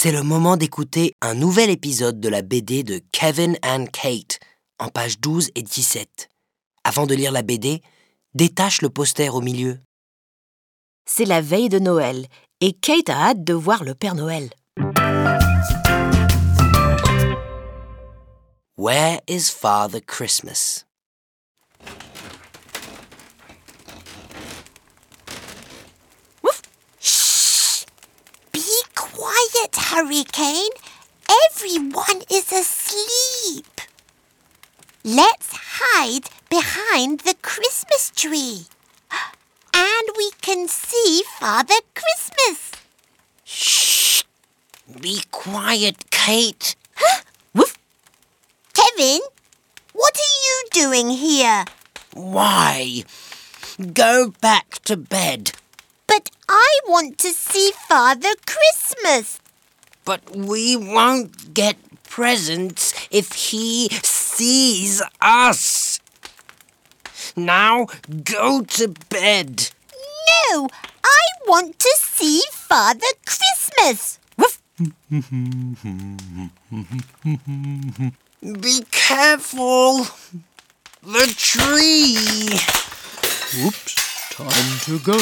C'est le moment d'écouter un nouvel épisode de la BD de Kevin and Kate, en pages 12 et 17. Avant de lire la BD, détache le poster au milieu. C'est la veille de Noël et Kate a hâte de voir le Père Noël. Where is Father Christmas? Woof! Shh! Be quiet, Hurricane. Everyone is asleep. Let's hide behind the Christmas tree. And we can see Father Christmas. Shh! Be quiet, Kate. Woof! Kevin, what are you doing here? Why? Go back to bed. But I want to see Father Christmas. But we won't get presents if he sees us. Now go to bed. No, I want to see Father Christmas. Woof! Be careful. The tree. Oops, time to go.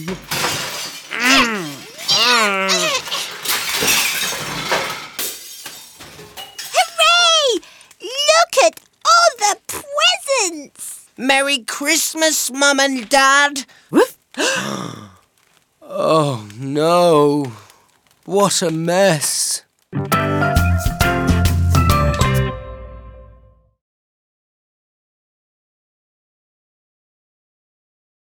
Hooray! Look at all the presents. Merry Christmas, Mum and Dad. Oh no, what a mess.